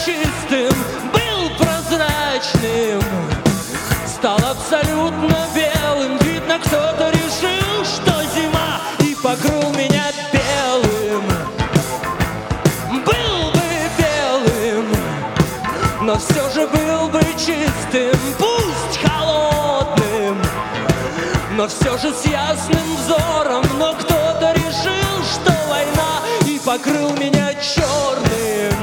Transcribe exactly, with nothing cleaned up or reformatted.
чистым, был прозрачным, стал абсолютно белым. Видно, кто-то решил, что зима, и покрыл меня белым. Был бы белым, но все же был бы чистым, пусть холодным, но все же с ясным взором. Но кто-то решил, что война, и покрыл меня черным.